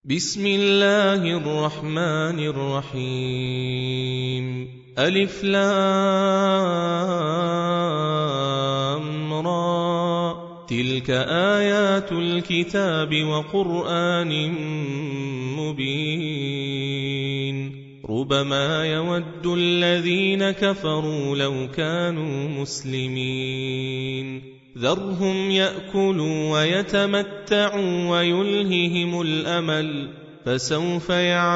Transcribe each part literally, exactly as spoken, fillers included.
بسم الله الرحمن الرحيم ألف لام را تلك آيات الكتاب وقرآن مبين ربما يود الذين كفروا لو كانوا مسلمين ذرهم يأكلوا ويتمتعوا ويلههم الأمل فسوف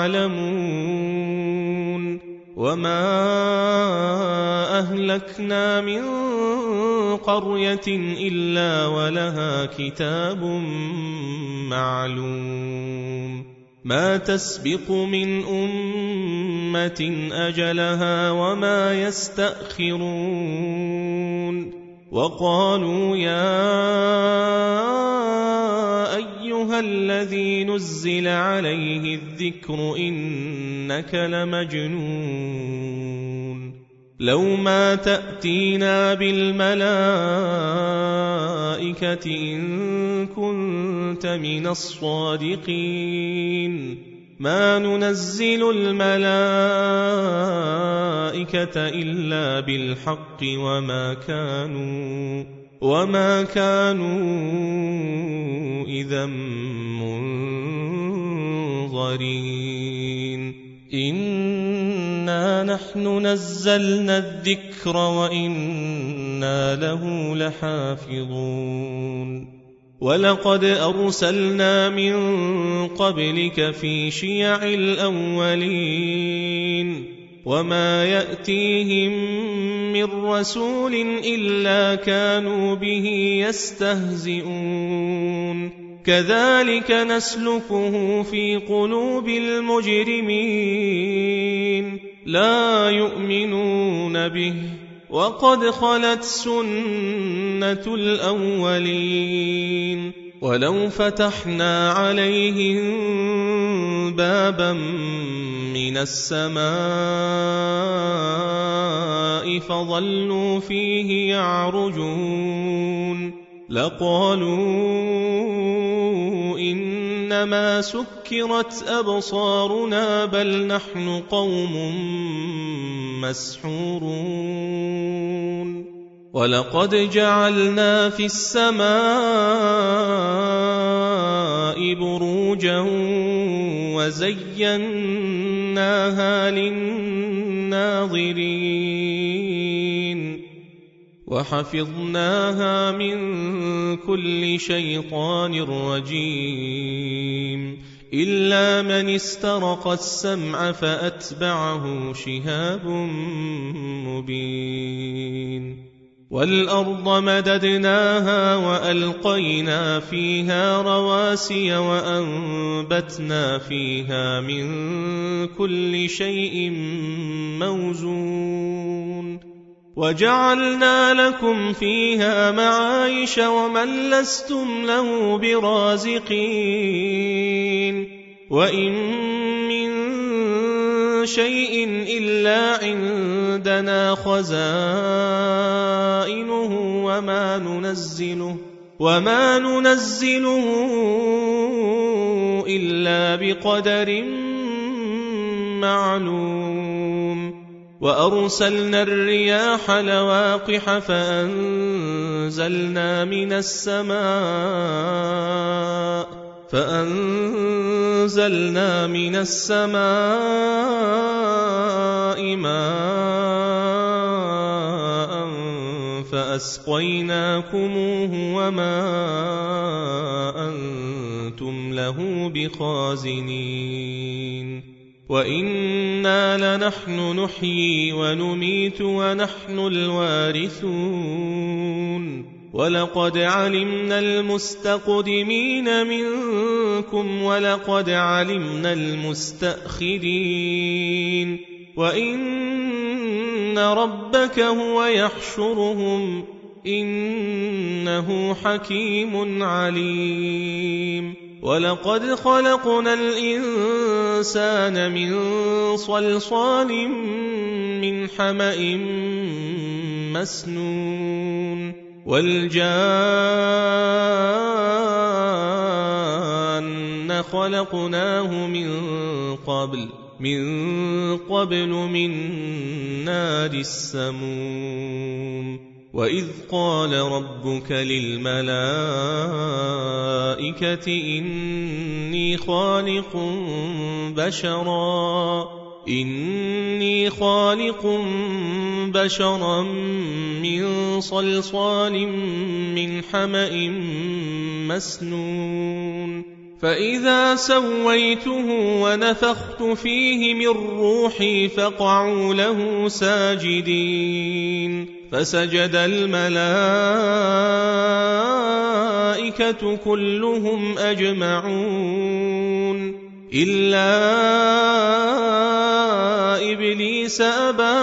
يعلمون وما أهلكنا من قرية إلا ولها كتاب معلوم ما تسبق من أمة أجلها وما يستأخرون وقالوا يا أيها الذي نزل عليه الذكر إنك لمجنون لو ما تأتينا بالملائكة إن كنت من الصادقين ما ننزل الملائكة إلا بالحق وما كانوا وما كانوا إذا منظرين إنا نحن نزلنا الذكر وإنا له لحافظون ولقد أرسلنا من قبلك في شيع الأولين وما يأتيهم من رسول إلا كانوا به يستهزئون كذلك نسلكه في قلوب المجرمين لا يؤمنون به وقد خلت سنة الأولين ولو فتحنا عليهم بابا من السماء فظلوا فيه يعرجون لقالوا إنما سكرت أبصارنا بل نحن قوم مسحورون ولقد جعلنا في السماء بروجا وزيناها للناظرين وحفظناها من كل شيطان رجيم إلا من استرق السمع فأتبعه شهاب مبين والأرض مددناها وألقينا فيها رواسي وأنبتنا فيها من كل شيء موزون وجعلنا لكم فيها معايش ومن لستم له برازقين وإن من شيء إلا عندنا خزائنه وما ننزله وما ننزله إلا بقدر معلوم وأرسلنا الرياح لواقح فأنزلنا من السماء فأنزلنا من السماء ماء فأسقيناكموه وما أنتم له بخازنين وإنا لنحن نحيي ونميت ونحن الوارثون ولقد علمنا المستقدمين منكم ولقد علمنا المستأخرين وإن ربك هو يحشرهم إنه حكيم عليم ولقد خلقنا الإنسان من صلصال من حمأ مسنون والجان إنا خلقناه من قبل من قبل من نار السموم وإذ قال ربك للملائكة إني خالق بشرا إني خالق بشرا من صلصال من حمأ مسنون فإذا سويته ونفخت فيه من روحي فقعوا له ساجدين فسجد الملائكة كلهم أجمعون إلا إبليس أبى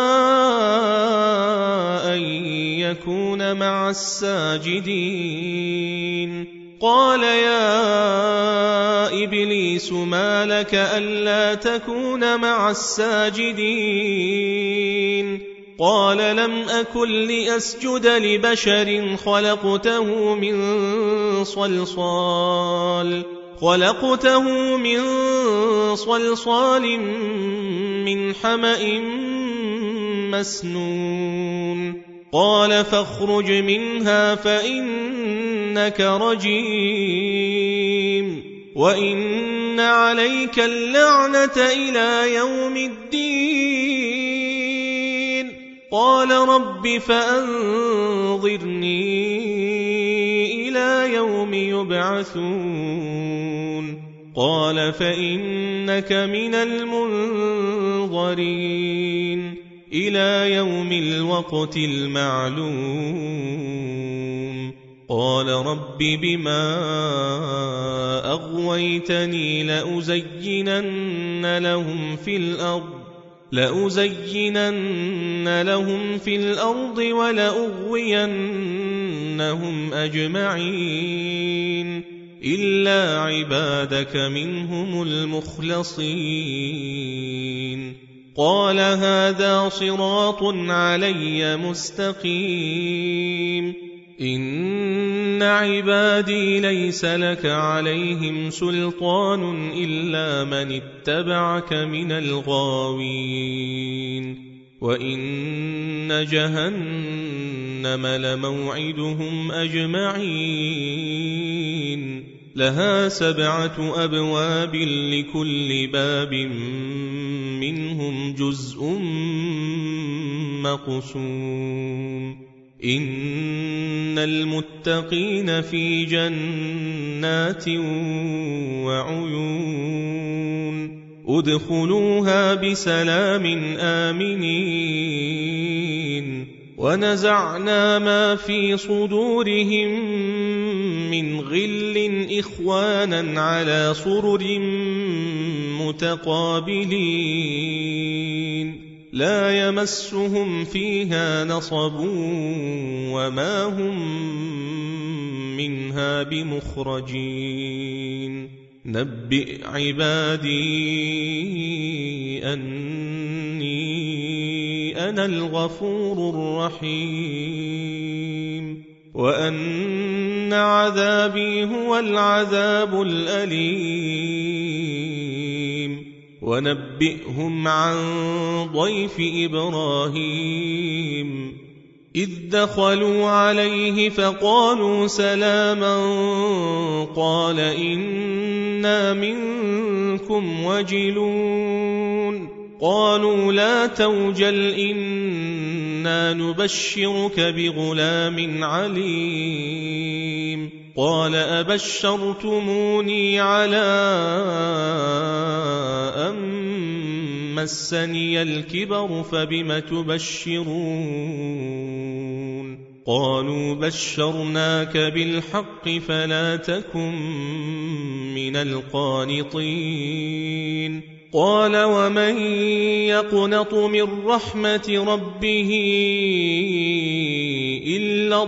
أن يكون مع الساجدين قال يا إبليس ما لك ألا تكون مع الساجدين قال لم أكن لأسجد لبشر خلقته من صلصال خلقته من صلصال من حمأ مسنون قال فاخرج منها فإنك رجيم وإن عليك اللعنة إلى يوم الدين قال رب فأنظرني إلى يوم يبعثون قال فإنك من المنظرين إلى يوم الوقت المعلوم قال رب بما أغويتني لأزينن لهم في الأرض لأزينن لهم في الأرض ولأغوينهم أجمعين إلا عبادك منهم المخلصين قال هذا صراط علي مستقيم إن عبادي ليس لك عليهم سلطان إلا من اتبعك من الغاوين وإن جهنم لموعدهم أجمعين لها سبعة أبواب لكل باب منهم جزء مقسوم إن المتقين في جنات وعيون ادخلوها بسلام آمنين ونزعنا ما في صدورهم من غل إخوانا على سرر متقابلين لا يمسهم فيها نصب وما هم منها بمخرجين نبئ عبادي أني أنا الغفور الرحيم وأن عذابي هو العذاب الأليم ونبئهم عن ضيف إبراهيم إذ دخلوا عليه فقالوا سلاما قال إنا منكم وجلون قالوا لا توجل إنا نبشرك بغلام عليم قال أبشرتموني على أن مسني الكبر فبم تبشرون قالوا بشرناك بالحق فلا تكن من القانطين قال ومن يقنط من رحمة ربه إلا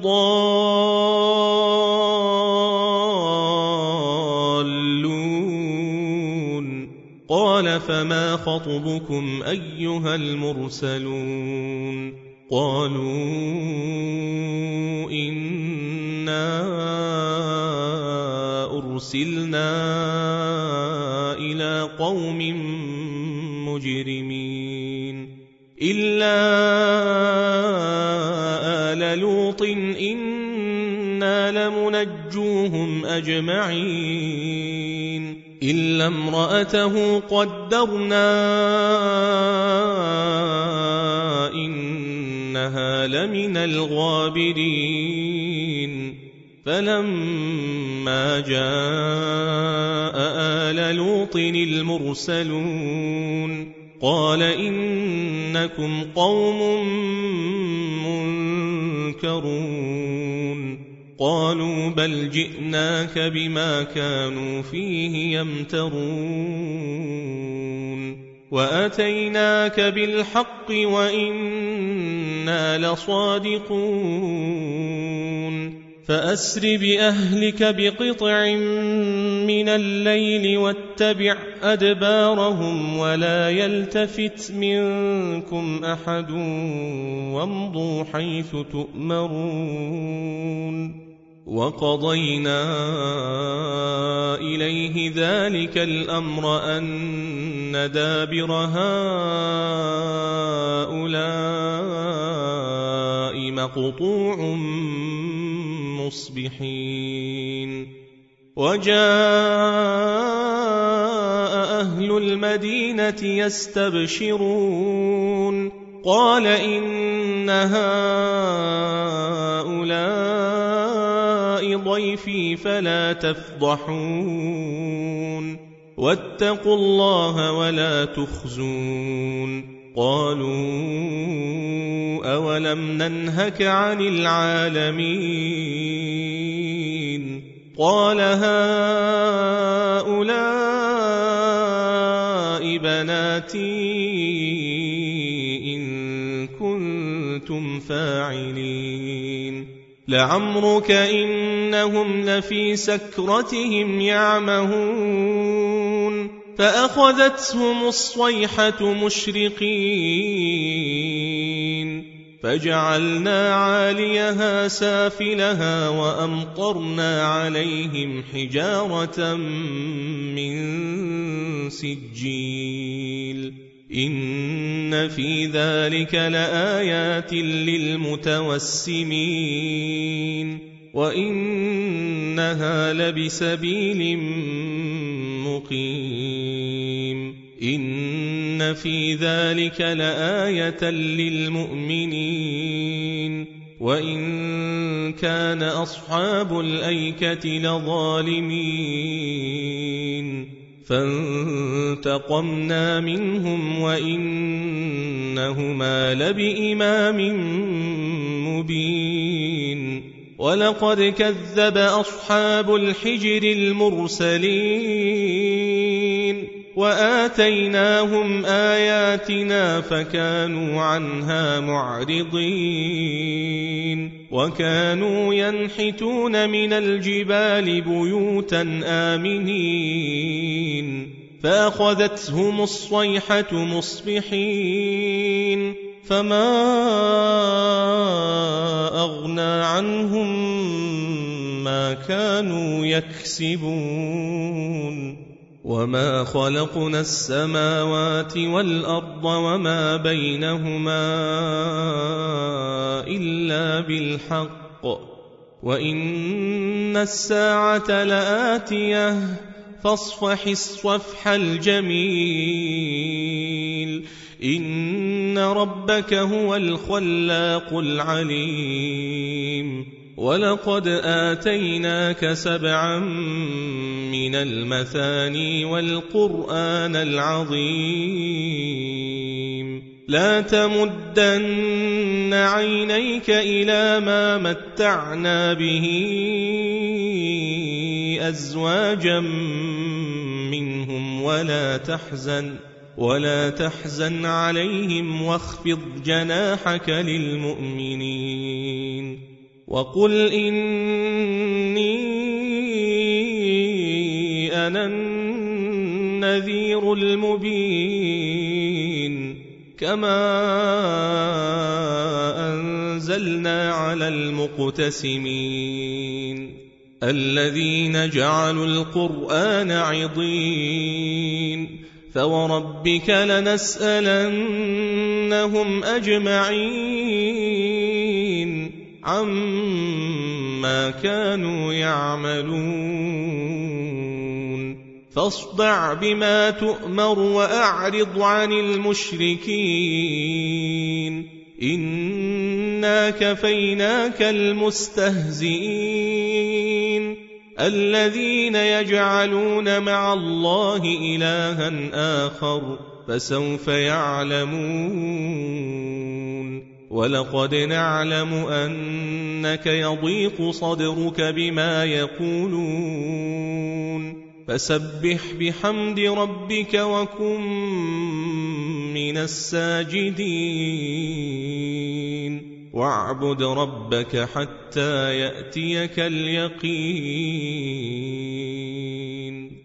الضالون قال فما خطبكم أيها المرسلون قالوا إنا أرسلنا إلى قوم مجرمين إلا آل لوط إنا لمنجوهم أجمعين إلا امرأته قدرنا إنها لمن الغابرين فلما جاء آل لوط المرسلون قال إنكم قوم منكرون قالوا بل جئناك بما كانوا فيه يمترون وأتيناك بالحق وإنا لصادقون فأسر بأهلك بقطع من الليل واتبع أدبارهم ولا يلتفت منكم أحد وامضوا حيث تؤمرون وقضينا إليه ذلك الأمر أن دابر هؤلاء مقطوع مصبحين وجاء أهل المدينة يستبشرون قال إن هؤلاء ضيفي فلا تفضحون واتقوا الله ولا تخزون قالوا أولم ننهك عن العالمين قال هؤلاء بناتي إن كنتم فاعلين لعمرك إنهم لفي سكرتهم يعمهون فأخذتهم الصيحة مشرقين فجعلنا عاليها سافلها وأمطرنا عليهم حجارة من سجيل إن في ذلك لآيات للمتوسمين وإنها لبسبيل مقيم إن في ذلك لآية للمؤمنين وإن كان أصحاب الأيكة لظالمين فانتقمنا منهم وإنهما لبإمام مبين ولقد كذب أصحاب الحجر المرسلين وآتيناهم آياتنا فكانوا عنها معرضين وكانوا ينحتون من الجبال بيوتا آمنين فأخذتهم الصيحة مصبحين فما أغنى عنهم ما كانوا يكسبون وما خلقنا السماوات والأرض وما بينهما إلا بالحق وإن الساعة لآتية فاصفح الصفح الجميل إن ربك هو الخلاق العليم ولقد آتيناك سبعا من المثاني والقرآن العظيم لا تمدن عينيك إلى ما متعنا به أزواجا منهم ولا تحزن ولا تحزن عليهم واخفض جناحك للمؤمنين وقل إني أنا النذير المبين كما أنزلنا على المقتسمين الذين جعلوا القرآن عضين فوربك لنسألنهم أجمعين عما كانوا يعملون فاصدع بما تؤمر وأعرض عن المشركين إنا كفيناك المستهزئين الذين يجعلون مع الله إلها آخر فسوف يعلمون ولقد نعلم أنك يضيق صدرك بما يقولون فسبح بحمد ربك وكن من الساجدين واعبد ربك حتى يأتيك اليقين